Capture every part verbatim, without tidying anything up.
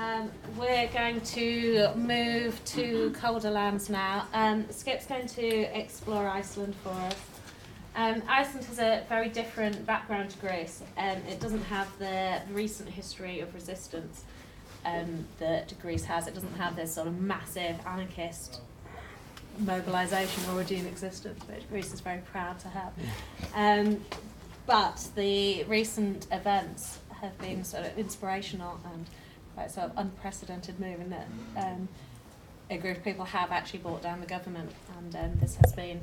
Um, we're going to move to colder lands now. Um, Skip's going to explore Iceland for us. Um, Iceland has a very different background to Greece. Um, it doesn't have the recent history of resistance um, that Greece has. It doesn't have this sort of massive anarchist mobilisation already in existence, which Greece is very proud to have. Um, but the recent events have been sort of inspirational and quite sort of unprecedented move in that um, a group of people have actually brought down the government, and um, this has been,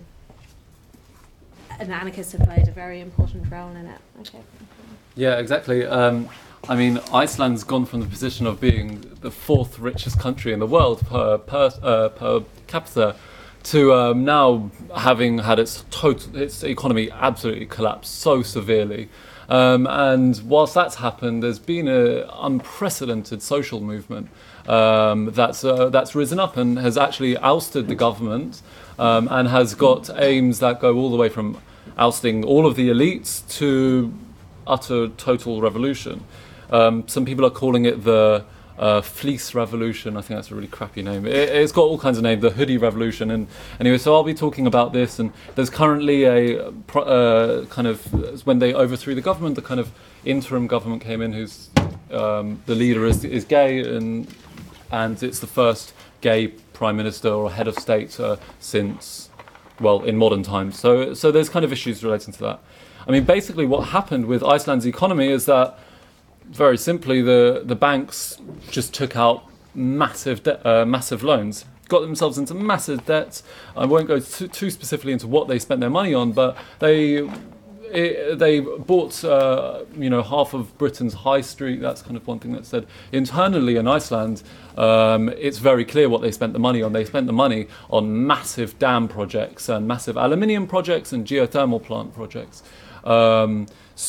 and anarchists have played a very important role in it. Okay. Yeah, exactly. Um, I mean, Iceland's gone from the position of being the fourth richest country in the world per per, uh, per capita to um, now having had its total its economy absolutely collapse so severely. Um, and whilst that's happened, there's been an unprecedented social movement um, that's uh, that's risen up and has actually ousted the government um, and has got aims that go all the way from ousting all of the elites to utter total revolution. Um, some people are calling it the uh, Fleece Revolution. I think that's a really crappy name. It, it's got all kinds of names, the Hoodie Revolution. And anyway, so I'll be talking about this. And there's currently a uh, kind of, when they overthrew the government, the kind of interim government came in, who's um, the leader is is gay, and and it's the first gay prime minister or head of state uh, since, well, in modern times. So so there's kind of issues relating to that. I mean, basically what happened with Iceland's economy is that, very simply, the, the banks just took out massive de- uh, massive loans, got themselves into massive debt. I won't go too, too specifically into what they spent their money on, but they it, they bought uh, you know half of Britain's high street. That's kind of one thing that's said. Internally in Iceland, um, it's very clear what they spent the money on. They spent the money on massive dam projects and massive aluminium projects and geothermal plant projects. Um,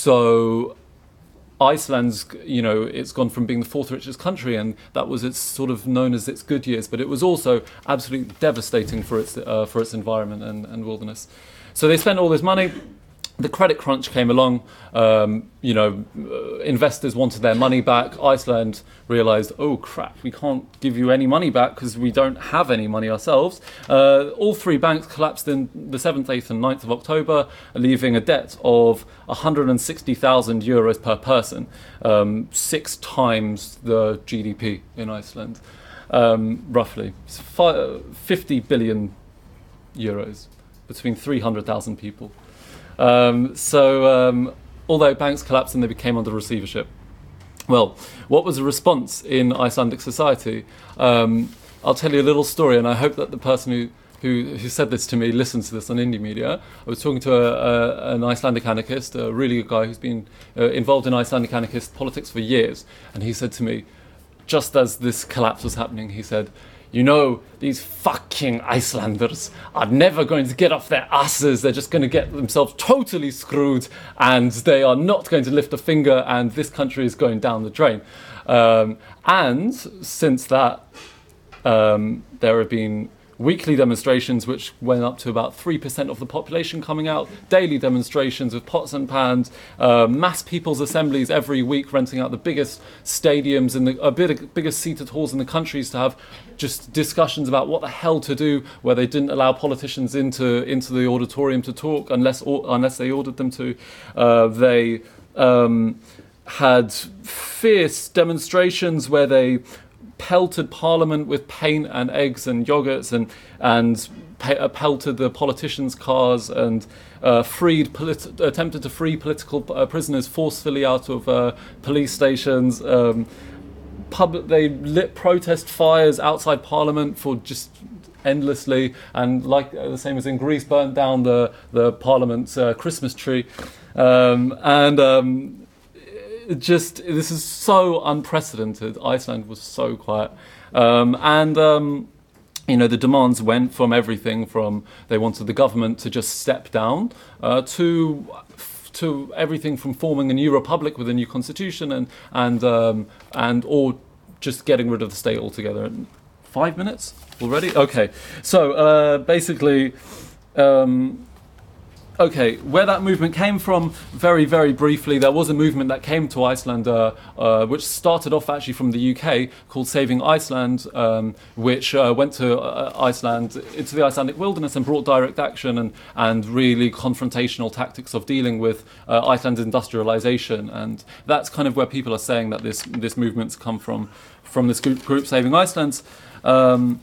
so Iceland's, you know, it's gone from being the fourth richest country, and that was its sort of known as its good years, but it was also absolutely devastating for its uh, for its environment and, and wilderness. So they spent all this money. The credit crunch came along. Um, you know, uh, investors wanted their money back. Iceland realised, oh crap, we can't give you any money back because we don't have any money ourselves. Uh, all three banks collapsed in the seventh, eighth and ninth of October, leaving a debt of one hundred sixty thousand euros per person, um, six times the G D P in Iceland, um, roughly. It's fi- fifty billion euros between three hundred thousand people. Um, so, um, although banks collapsed and they became under receivership, well, what was the response in Icelandic society? Um, I'll tell you a little story, and I hope that the person who, who, who said this to me listens to this on Indie Media. I was talking to a, a, an Icelandic anarchist, a really good guy who's been uh, involved in Icelandic anarchist politics for years, and he said to me, just as this collapse was happening, he said, you know, these fucking Icelanders are never going to get off their asses. They're just going to get themselves totally screwed, and they are not going to lift a finger, and this country is going down the drain. Um, and since that, um, there have been weekly demonstrations which went up to about three percent of the population coming out, daily demonstrations with pots and pans, uh, mass people's assemblies every week, renting out the biggest stadiums and the uh, big, biggest seated halls in the countries to have just discussions about what the hell to do, where they didn't allow politicians into into the auditorium to talk unless or, unless they ordered them to. Uh, they um, had fierce demonstrations where they pelted Parliament with paint and eggs and yogurts, and and pe- pelted the politicians' cars, and uh, freed polit- attempted to free political uh, prisoners forcefully out of uh, police stations. Um, pub- they lit protest fires outside Parliament for just endlessly, and like uh, the same as in Greece, burnt down the the Parliament's uh, Christmas tree, um, and. Um, Just this is so unprecedented. Iceland was so quiet, um, and um, you know the demands went from everything from they wanted the government to just step down uh, to to everything from forming a new republic with a new constitution and and um, and or just getting rid of the state altogether. Five minutes already? Okay, so uh, basically. Um, okay, where that movement came from, very, very briefly, there was a movement that came to Iceland, uh, uh, which started off actually from the U K, called Saving Iceland, um, which uh, went to uh, Iceland, into the Icelandic wilderness and brought direct action and, and really confrontational tactics of dealing with uh, Iceland's industrialization. And that's kind of where people are saying that this, this movement's come from, from this group, group Saving Iceland. Um,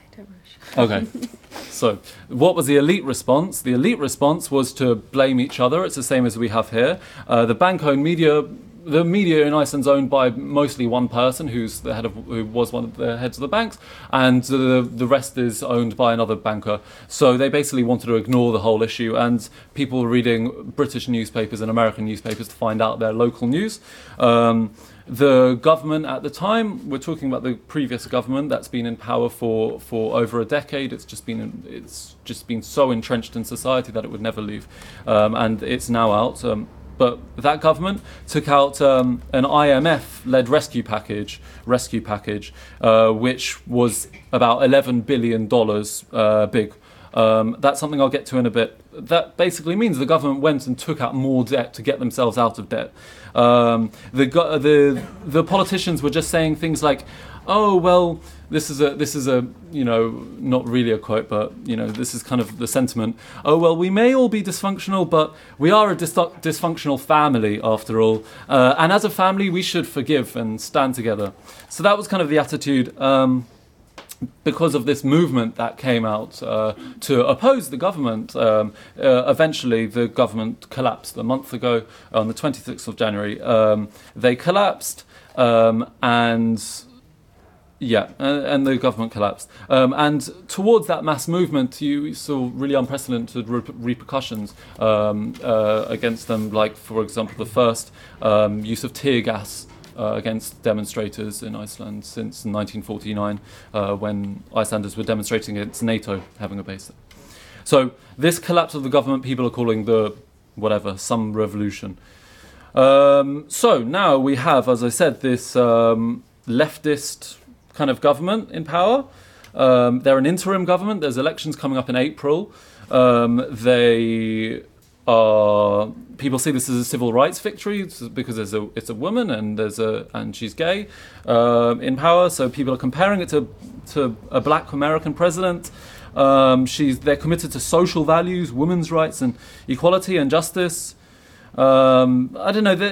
okay. So, what was the elite response? The elite response was to blame each other. It's the same as we have here. Uh, the bank-owned media, the media in Iceland's owned by mostly one person, who's the head of, who was one of the heads of the banks, and the the rest is owned by another banker. So they basically wanted to ignore the whole issue, and people were reading British newspapers and American newspapers to find out their local news. Um, The government at the time, we're talking about the previous government that's been in power for, for over a decade. It's just been it's just been so entrenched in society that it would never leave, um, and it's now out. Um, but that government took out um, an I M F-led rescue package, rescue package, uh, which was about eleven billion dollars uh, big. Um, that's something I'll get to in a bit. That basically means the government went and took out more debt to get themselves out of debt. Um, the go- the the politicians were just saying things like, "Oh well, this is a this is a you know not really a quote, but you know this is kind of the sentiment. Oh well, we may all be dysfunctional, but we are a dis- dysfunctional family after all, uh, and as a family we should forgive and stand together." So that was kind of the attitude. Um, Because of this movement that came out uh, to oppose the government, um, uh, eventually the government collapsed a month ago on the twenty-sixth of January. Um, they collapsed, um, and yeah, and, and the government collapsed. Um, and towards that mass movement, you saw really unprecedented re- repercussions um, uh, against them. Like, for example, the first um, use of tear gas Uh, against demonstrators in Iceland since nineteen forty-nine, uh, when Icelanders were demonstrating against NATO having a base there. So this collapse of the government, people are calling the whatever, some revolution. Um, so now we have, as I said, this um, leftist kind of government in power. Um, they're an interim government. There's elections coming up in April. Um, they Uh, people see this as a civil rights victory because there's a it's a woman and there's a and she's gay uh, in power. So people are comparing it to to a black American president. Um, she's they're committed to social values, women's rights and equality and justice. Um, I don't know.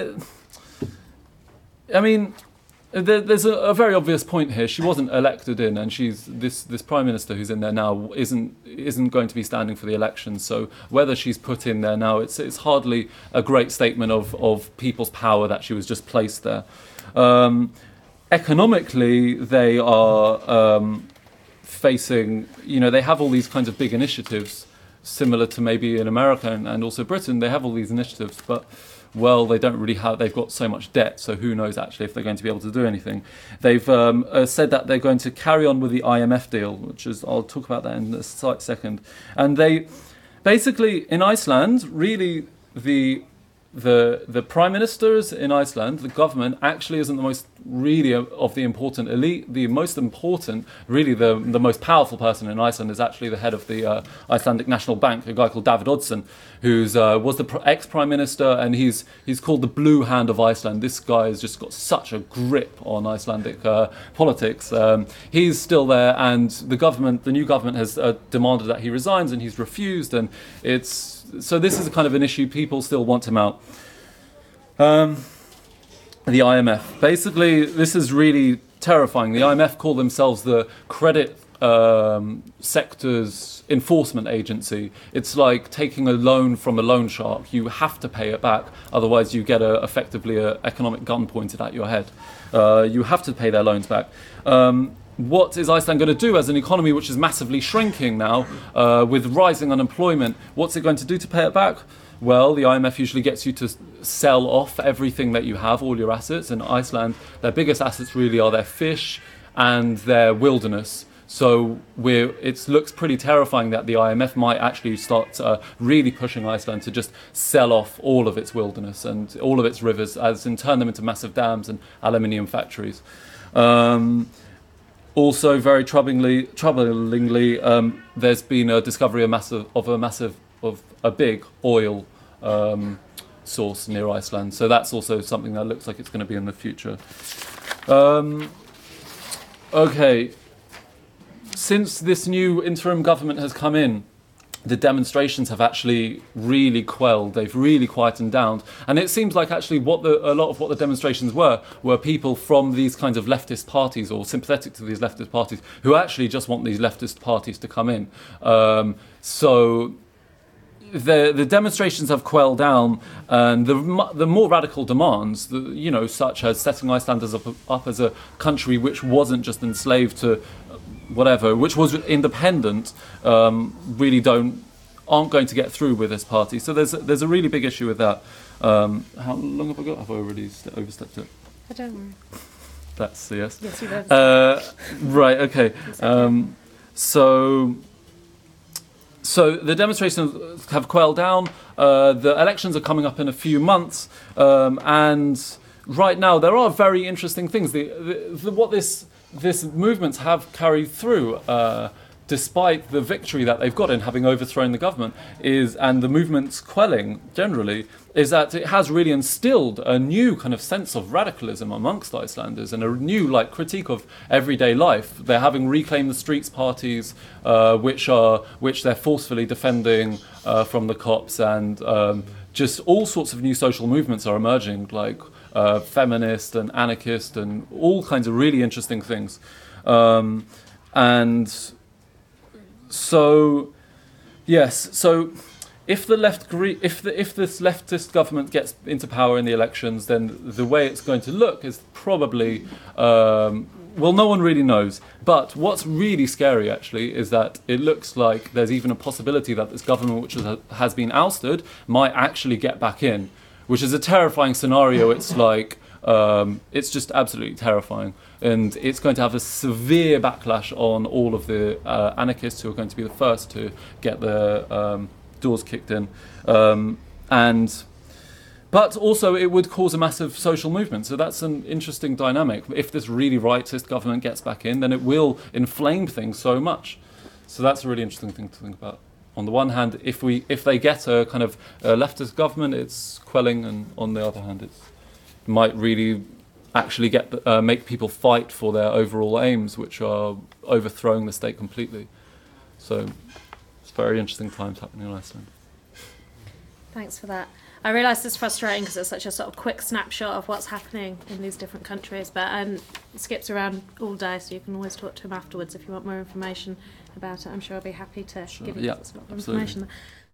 I mean, there, there's a, a very obvious point here. She wasn't elected in, and she's this this prime minister who's in there now isn't isn't going to be standing for the election. So whether she's put in there now, it's it's hardly a great statement of of people's power that she was just placed there. Um, economically, they are um, facing, you know, they have all these kinds of big initiatives, similar to maybe in America and, and also Britain. They have all these initiatives, but well, they don't really have, they've got so much debt, so who knows actually if they're going to be able to do anything. They've um, uh, said that they're going to carry on with the I M F deal, which is, I'll talk about that in a slight second. And they, basically, in Iceland, really, the the the prime ministers in Iceland, the government, actually isn't the most really of the important elite. The most important, really the the most powerful person in Iceland is actually the head of the uh, Icelandic National Bank, a guy called David Oddsson, who's uh, was the ex-prime minister, and he's he's called the Blue Hand of Iceland. This guy has just got such a grip on Icelandic uh, politics. Um, he's still there, and the government, the new government, has uh, demanded that he resigns, and he's refused, and it's so this is a kind of an issue. People still want him out. Um, the I M F. Basically, this is really terrifying. The I M F call themselves the credit um, sector's enforcement agency. It's like taking a loan from a loan shark. You have to pay it back, otherwise you get a, effectively an economic gun pointed at your head. Uh, you have to pay their loans back. Um, What is Iceland going to do as an economy which is massively shrinking now, uh, with rising unemployment? What's it going to do to pay it back? Well, the I M F usually gets you to sell off everything that you have, all your assets. In Iceland, their biggest assets really are their fish and their wilderness. So we're, it looks pretty terrifying that the I M F might actually start uh, really pushing Iceland to just sell off all of its wilderness and all of its rivers, as in turn them into massive dams and aluminium factories. Um, Also, very troublingly, troublingly, um, there's been a discovery of, massive, of a massive of a big oil um, source near Iceland. So that's also something that looks like it's going to be in the future. Um, okay, since this new interim government has come in, the demonstrations have actually really quelled. They've really quietened down, and it seems like actually what the, a lot of what the demonstrations were were people from these kinds of leftist parties or sympathetic to these leftist parties who actually just want these leftist parties to come in. Um, so. The the demonstrations have quelled down, and the the more radical demands, the, you know, such as setting Icelanders up, up as a country which wasn't just enslaved to whatever, which was independent, um, really don't aren't going to get through with this party. So there's there's a really big issue with that. Um, how long have I got? Have I already st- overstepped it? I don't worry. That's a yes. Yes, you have. Uh, right. Okay. Um, so. So the demonstrations have quelled down. Uh, the elections are coming up in a few months, um, and right now there are very interesting things. The, the, the, what this this movements have carried through, uh, despite the victory that they've got in having overthrown the government, is and the movement's quelling generally, is that it has really instilled a new kind of sense of radicalism amongst Icelanders and a new like critique of everyday life. They're having reclaim the streets parties, uh, which are which they're forcefully defending uh, from the cops, and um, just all sorts of new social movements are emerging, like uh, feminist and anarchist and all kinds of really interesting things, um, and. So, yes. So, if the left, gre- if the if this leftist government gets into power in the elections, then the way it's going to look is probably um, well, no one really knows. But what's really scary, actually, is that it looks like there's even a possibility that this government, which has, has been ousted, might actually get back in, which is a terrifying scenario. It's like. Um, it's just absolutely terrifying, and it's going to have a severe backlash on all of the uh, anarchists who are going to be the first to get their um, doors kicked in, um, and but also it would cause a massive social movement. So that's an interesting dynamic. If this really rightist government gets back in, then it will inflame things so much. So that's a really interesting thing to think about. On the one hand, if we if they get a kind of a leftist government, it's quelling, and on the other hand, it's might really actually get uh, make people fight for their overall aims, which are overthrowing the state completely. So it's very interesting times happening in Iceland. Thanks for that. I realise it's frustrating because it's such a sort of quick snapshot of what's happening in these different countries, but um, Skip's around all day, so you can always talk to him afterwards if you want more information about it. I'm sure I'll be happy to Sure. give you Yeah, lots of absolutely. information.